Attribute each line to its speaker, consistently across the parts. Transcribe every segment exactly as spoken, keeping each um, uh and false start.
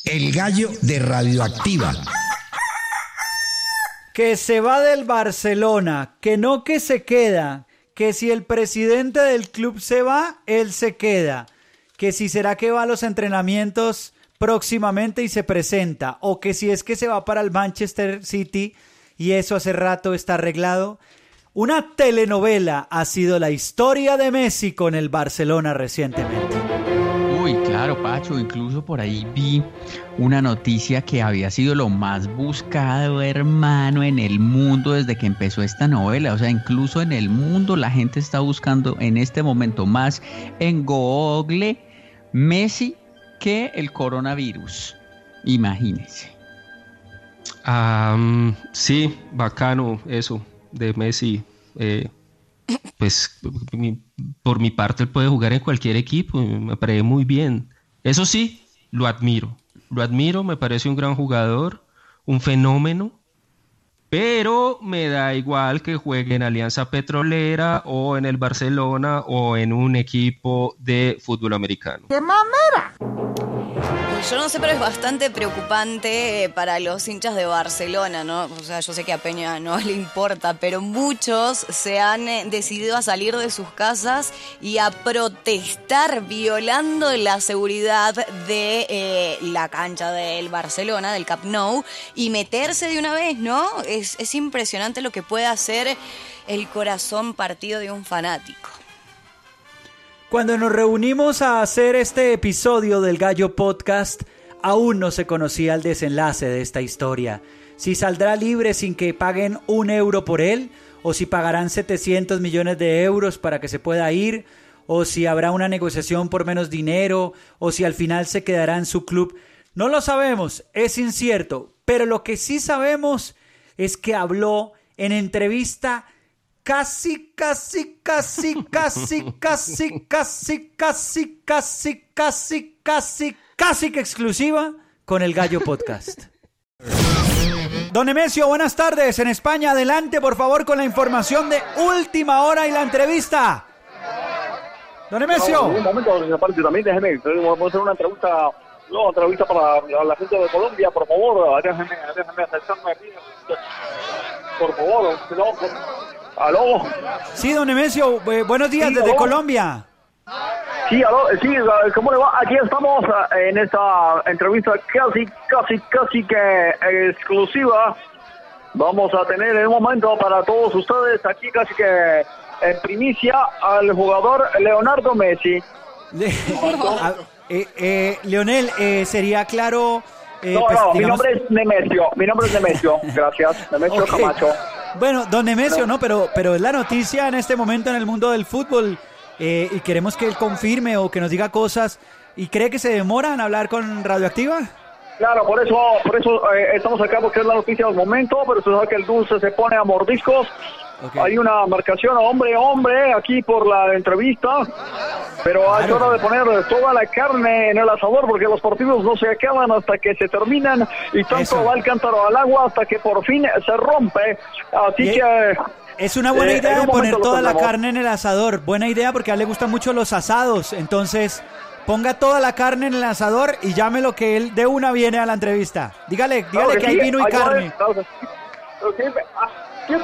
Speaker 1: El gallo de Radioactiva.
Speaker 2: Que se va del Barcelona, que no que se queda, que si el presidente del club se va, él se queda, que si será que va a los entrenamientos próximamente y se presenta, o que si es que se va para el Manchester City y eso hace rato está arreglado. Una telenovela ha sido la historia de Messi con el Barcelona recientemente.
Speaker 3: Uy, claro, Pacho, incluso por ahí vi una noticia que había sido lo más buscado, hermano, en el mundo desde que empezó esta novela. O sea, incluso en el mundo la gente está buscando en este momento más en Google Messi que el coronavirus. Imagínense.
Speaker 4: Um, sí, bacano eso de Messi. Eh, pues mi, por mi parte él puede jugar en cualquier equipo, me parece muy bien. Eso sí, lo admiro, lo admiro, me parece un gran jugador, un fenómeno, pero me da igual que juegue en Alianza Petrolera o en el Barcelona o en un equipo de fútbol americano.
Speaker 5: ¡Qué mamera!
Speaker 6: Yo no sé, pero es bastante preocupante para los hinchas de Barcelona, ¿no? O sea, yo sé que a Peña no le importa, pero muchos se han decidido a salir de sus casas y a protestar violando la seguridad de eh, la cancha del Barcelona, del Camp Nou, y meterse de una vez, ¿no? Es, es impresionante lo que puede hacer el corazón partido de un fanático.
Speaker 2: Cuando nos reunimos a hacer este episodio del Gallo Podcast, aún no se conocía el desenlace de esta historia. Si saldrá libre sin que paguen un euro por él, o si pagarán setecientos millones de euros para que se pueda ir, o si habrá una negociación por menos dinero, o si al final se quedará en su club. No lo sabemos, es incierto, pero lo que sí sabemos es que habló en entrevista Casi, casi, casi, casi, casi, casi, casi, casi, casi, casi, casi que exclusiva con el Gallo Podcast. Don Nemesio, buenas tardes. En España, adelante, por favor, con la información de última hora y la entrevista. Don Nemesio.
Speaker 7: No, un momento, aparte también, déjeme, vamos a hacer una entrevista, no, una entrevista para la gente de Colombia, por favor, déjeme, déjeme acercarme aquí, por favor, no, por... ¿Aló?
Speaker 2: Sí, don Nemesio, eh, buenos días, sí, desde ¿aló? Colombia.
Speaker 7: Sí, aló, sí, ¿cómo le va? Aquí estamos en esta entrevista casi, casi, casi que exclusiva. Vamos a tener en un momento para todos ustedes aquí casi que en primicia al jugador Leonardo Messi.
Speaker 2: Le... a, eh, eh, Leonel, eh, sería claro... Eh,
Speaker 7: no,
Speaker 2: pues,
Speaker 7: no,
Speaker 2: digamos...
Speaker 7: mi nombre es Nemesio, mi nombre es Nemesio, gracias, Nemesio okay. Camacho.
Speaker 2: Bueno, don Nemesio, no, pero, pero es la noticia en este momento en el mundo del fútbol eh, y queremos que él confirme o que nos diga cosas. ¿Y cree que se demora en hablar con Radioactiva?
Speaker 7: Claro, por eso por eso eh, estamos acá porque es la noticia del momento, pero se sabe que el dulce se pone a mordiscos. Okay. Hay una marcación hombre, hombre, aquí por la entrevista, pero claro. Hay hora de poner toda la carne en el asador porque los partidos no se acaban hasta que se terminan y tanto eso. Va el cántaro al agua hasta que por fin se rompe, así y que...
Speaker 2: Es una buena eh, idea de poner toda la carne en el asador, buena idea porque a él le gustan mucho los asados, entonces ponga toda la carne en el asador y llámelo que él de una viene a la entrevista. Dígale, dígale claro que, que sí, hay vino y carne. Es, claro que sí.
Speaker 7: Okay. ¿Qué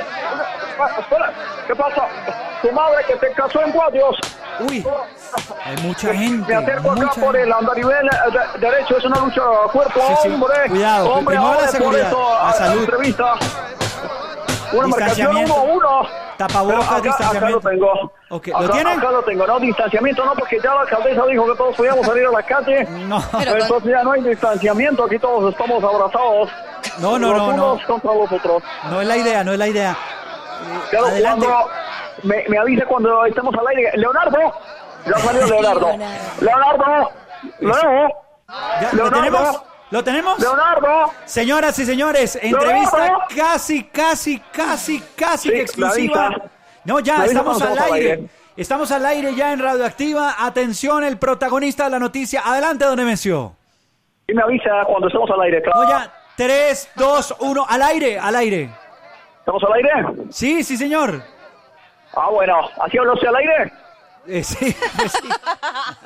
Speaker 7: pasa? ¿Qué pasa? Tu madre que te casó en Guadios.
Speaker 2: Uy, hay mucha gente.
Speaker 7: Me acerco acá
Speaker 2: mucha
Speaker 7: por
Speaker 2: gente.
Speaker 7: el andarivel de, derecho, es una lucha cuerpo a
Speaker 2: sí, sí.
Speaker 7: hombre.
Speaker 2: Cuidado,
Speaker 7: hombre,
Speaker 2: primero
Speaker 7: hombre,
Speaker 2: la seguridad,
Speaker 7: eso,
Speaker 2: la salud.
Speaker 7: Entrevista. Una marcación uno a uno.
Speaker 2: Tapabocas,
Speaker 7: acá,
Speaker 2: distanciamiento.
Speaker 7: Acá lo tengo.
Speaker 2: Okay.
Speaker 7: Acá,
Speaker 2: ¿Lo tiene?
Speaker 7: Acá lo tengo, no, distanciamiento no, porque ya la alcaldesa dijo que todos podíamos salir a la calle.
Speaker 2: No.
Speaker 7: Pero entonces ya no hay distanciamiento, aquí todos estamos abrazados.
Speaker 2: No, no,
Speaker 7: los
Speaker 2: no,
Speaker 7: unos
Speaker 2: no.
Speaker 7: contra los otros.
Speaker 2: No es la idea, no es la idea.
Speaker 7: Claro,
Speaker 2: adelante.
Speaker 7: Me, me avise cuando estemos al aire. Leonardo. Ya salió Leonardo. Leonardo. Leonardo.
Speaker 2: Ya, ¿lo tenemos? ¿Lo tenemos?
Speaker 7: Leonardo.
Speaker 2: Señoras y señores, entrevista Leonardo. casi, casi, casi, casi sí, que exclusiva. No, ya, estamos al aire. aire. Estamos al aire ya en Radioactiva. Atención, el protagonista de la noticia. Adelante, don Nemesio.
Speaker 7: Y me avisa cuando estemos al aire.
Speaker 2: No, ya. tres, dos, uno. Al aire, al aire.
Speaker 7: ¿Estamos al aire?
Speaker 2: Sí, sí, señor.
Speaker 7: Ah, bueno. ¿Así habló usted al aire?
Speaker 2: Eh, sí, sí.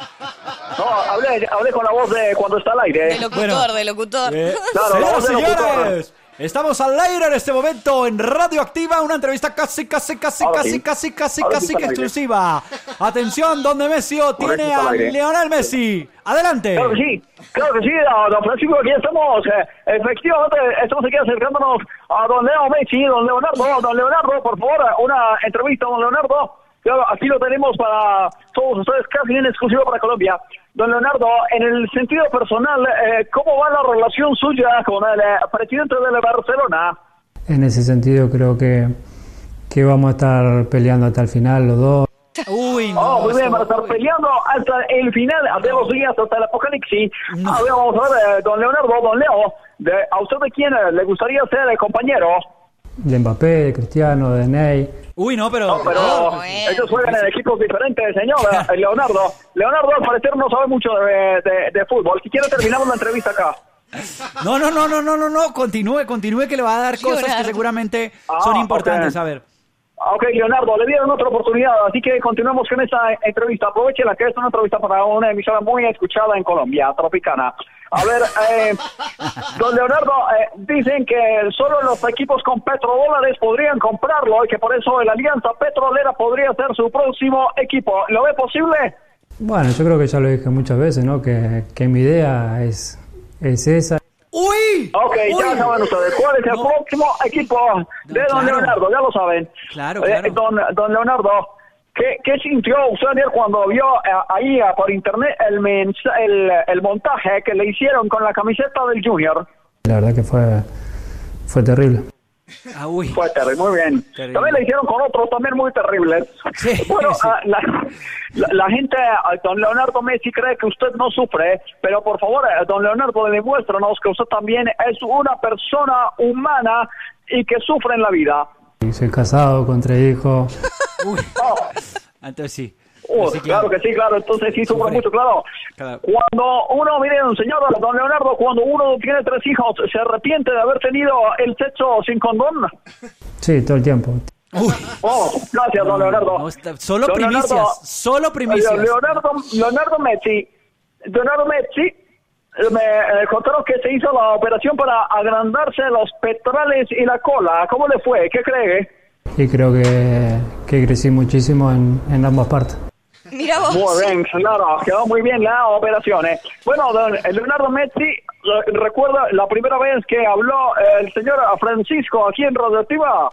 Speaker 7: No, hablé, hablé con la voz de cuando está al aire.
Speaker 6: De locutor,
Speaker 2: Bueno,
Speaker 6: de locutor.
Speaker 2: Eh,
Speaker 7: Claro, la voz
Speaker 2: señoras y
Speaker 7: del locutor.
Speaker 2: señores, estamos al aire en este momento en Radioactiva, una entrevista casi, casi, casi,
Speaker 7: Ahora
Speaker 2: casi,
Speaker 7: sí.
Speaker 2: casi, casi,
Speaker 7: Ahora sí
Speaker 2: casi
Speaker 7: está
Speaker 2: que
Speaker 7: al aire.
Speaker 2: exclusiva. Atención, don Nemesio
Speaker 7: Ahora sí
Speaker 2: tiene
Speaker 7: está al
Speaker 2: a
Speaker 7: aire.
Speaker 2: Leonel Messi. Adelante.
Speaker 7: Claro que sí, claro que sí, don- don Francisco, aquí estamos, eh, efectivamente, estamos aquí acercándonos a don Leo Messi, don Leonardo, don Leonardo, por favor, una entrevista, don Leonardo, claro, aquí lo tenemos para todos ustedes, casi en exclusiva para Colombia. Don Leonardo, en el sentido personal, eh, ¿cómo va la relación suya con el eh, presidente del Barcelona?
Speaker 5: En ese sentido creo que, que vamos a estar peleando hasta el final los dos.
Speaker 2: Uy, no.
Speaker 7: Oh, muy bien,
Speaker 2: esto-
Speaker 7: para estar
Speaker 2: uy.
Speaker 7: peleando hasta el final de los días, hasta el apocalipsis.
Speaker 2: No.
Speaker 7: A ver, vamos a ver, eh, don Leonardo, don Leo, de, ¿a usted de quién eh, le gustaría ser el compañero?
Speaker 5: De Mbappé, de Cristiano, de Ney.
Speaker 2: Uy, no, pero...
Speaker 7: No, pero
Speaker 6: No, bueno.
Speaker 7: ellos juegan en equipos diferentes, señor eh, Leonardo. Leonardo, al parecer, no sabe mucho de, de, de fútbol. Si quiere, terminamos la entrevista acá.
Speaker 2: No, no, no, no, no, no, no, continúe, continúe que le va a dar cosas que
Speaker 6: Leonardo.
Speaker 2: seguramente
Speaker 7: Ah,
Speaker 2: son importantes.
Speaker 7: ok.
Speaker 2: A ver.
Speaker 7: Ok, Leonardo, le dieron otra oportunidad, así que continuemos con esta entrevista. Aprovechela, que es una entrevista para una emisora muy escuchada en Colombia, Tropicana. A ver, eh, don Leonardo, eh, dicen que solo los equipos con petrodólares podrían comprarlo y que por eso la Alianza Petrolera podría ser su próximo equipo. ¿Lo ve posible?
Speaker 5: Bueno, yo creo que ya lo dije muchas veces, ¿no? Que, que mi idea es, es esa.
Speaker 2: ¡Uy!
Speaker 7: Ok,
Speaker 2: Uy.
Speaker 7: ya saben ustedes cuál es el
Speaker 2: No.
Speaker 7: próximo equipo de
Speaker 2: No,
Speaker 7: don
Speaker 2: claro.
Speaker 7: Leonardo, ya lo saben.
Speaker 2: Claro,
Speaker 7: Eh,
Speaker 2: claro.
Speaker 7: don, don Leonardo, ¿qué, ¿qué sintió usted ayer cuando vio eh, ahí eh, por internet el, mens- el, el montaje que le hicieron con la camiseta del Junior?
Speaker 5: La verdad que fue, fue terrible.
Speaker 2: Ah, uy.
Speaker 7: Fue terrible, muy bien.
Speaker 2: Terrible.
Speaker 7: También le hicieron con otros también muy terribles.
Speaker 2: Sí,
Speaker 7: bueno,
Speaker 2: sí.
Speaker 7: ah, la, la, la gente, ah, don Leonardo Messi cree que usted no sufre, pero por favor, eh, don Leonardo, demuéstranos que usted también es una persona humana y que sufre en la vida.
Speaker 5: Y soy casado con tres hijos.
Speaker 2: Uy.
Speaker 7: Oh,
Speaker 2: Entonces sí.
Speaker 7: oh,
Speaker 2: Sí,
Speaker 7: claro que sí, claro, entonces sí sufre
Speaker 2: Sufre.
Speaker 7: mucho, claro.
Speaker 2: Claro.
Speaker 7: Cuando uno, miren, señor don Leonardo, cuando uno tiene tres hijos, ¿se arrepiente de haber tenido el sexo sin condón?
Speaker 5: Sí, todo el tiempo.
Speaker 2: Uy.
Speaker 7: Oh, gracias, don Leonardo.
Speaker 2: No, está- solo
Speaker 7: Don
Speaker 2: primicias,
Speaker 7: Leonardo,
Speaker 2: solo primicias.
Speaker 7: Leonardo, Leonardo Messi, Leonardo Messi, eh, me eh, contaron que se hizo la operación para agrandarse los pectorales y la cola. ¿Cómo le fue? ¿Qué cree?
Speaker 5: Y creo que, que crecí muchísimo en, en ambas partes.
Speaker 6: Mira vos.
Speaker 7: Muy bien, claro, quedó muy bien la operación. eh. Bueno, don Leonardo Messi, eh, recuerda la primera vez que habló el señor Francisco aquí en Radioactiva.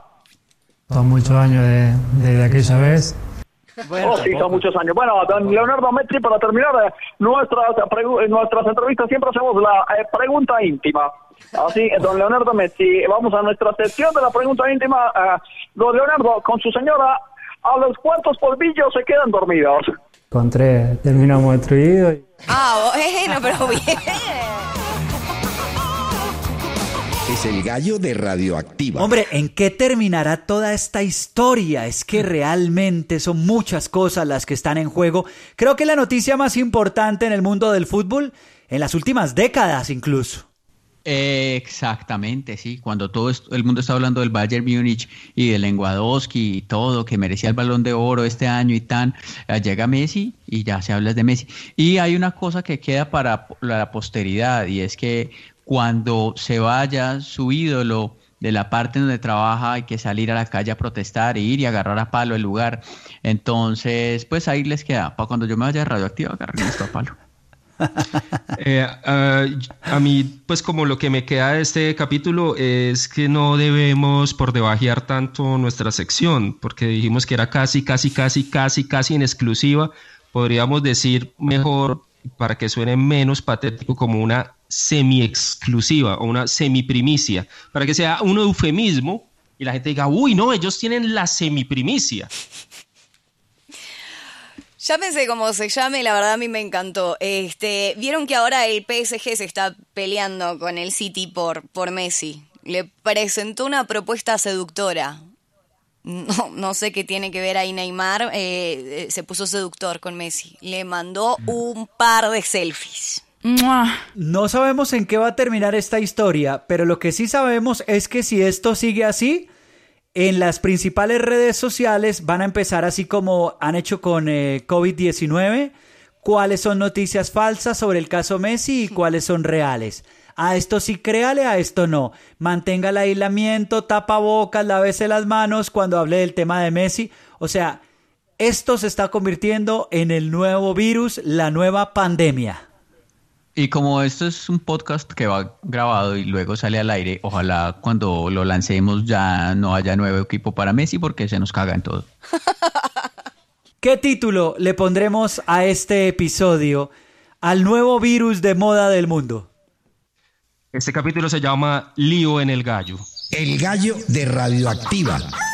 Speaker 5: Son muchos años de- desde aquella vez.
Speaker 2: Bueno,
Speaker 7: Oh, sí,
Speaker 2: tampoco.
Speaker 7: son muchos años. Bueno, don Leonardo Messi, para terminar eh, nuestras, pregu- nuestras entrevistas, siempre hacemos la eh, pregunta íntima. Así, eh, don Leonardo Messi, vamos a nuestra sección de la pregunta íntima. eh, don Leonardo, con su señora, ¿a los cuantos polvillos se quedan dormidos?
Speaker 5: Con tres terminamos destruidos. y-
Speaker 6: Ah, bueno, pero bien.
Speaker 1: Es el gallo de Radioactiva.
Speaker 2: Hombre, ¿en qué terminará toda esta historia? Es que realmente son muchas cosas las que están en juego. Creo que la noticia más importante en el mundo del fútbol, en las últimas décadas incluso.
Speaker 3: Eh, exactamente, sí. Cuando todo esto- el mundo está hablando del Bayern Múnich y de Lewandowski y todo, que merecía el Balón de Oro este año y tan, eh, llega Messi y ya se habla de Messi. Y hay una cosa que queda para la posteridad y es que cuando se vaya su ídolo de la parte donde trabaja hay que salir a la calle a protestar, ir y agarrar a palo el lugar. Entonces, pues ahí les queda. Para cuando yo me vaya de Radioactiva, agarren esto a palo.
Speaker 4: Eh, ah, a mí, pues como lo que me queda de este capítulo es que no debemos por debajear tanto nuestra sección, porque dijimos que era casi, casi, casi, casi, casi en exclusiva. Podríamos decir mejor, para que suene menos patético, como una semi-exclusiva o una semi-primicia, para que sea un eufemismo y la gente diga, uy, no, ellos tienen la semi-primicia.
Speaker 6: Llámese como se llame, la verdad a mí me encantó. Este, vieron que ahora el P S G se está peleando con el City por, por Messi. Le presentó una propuesta seductora. No, no sé qué tiene que ver ahí Neymar. Eh, eh, se puso seductor con Messi. Le mandó un par de selfies. ¡Mua!
Speaker 2: No sabemos en qué va a terminar esta historia, pero lo que sí sabemos es que si esto sigue así, en las principales redes sociales van a empezar así como han hecho con eh, COVID diecinueve, cuáles son noticias falsas sobre el caso Messi y cuáles son reales. A esto sí créale, a esto no. Mantenga el aislamiento, tapa bocas, lávese las manos cuando hable del tema de Messi. O sea, esto se está convirtiendo en el nuevo virus, la nueva pandemia.
Speaker 3: Y como esto es un podcast que va grabado y luego sale al aire, ojalá cuando lo lancemos ya no haya nuevo equipo para Messi porque se nos caga en todo.
Speaker 2: ¿Qué título le pondremos a este episodio, al nuevo virus de moda del mundo?
Speaker 4: Este capítulo se llama Lío en el Gallo.
Speaker 1: El gallo de Radioactiva.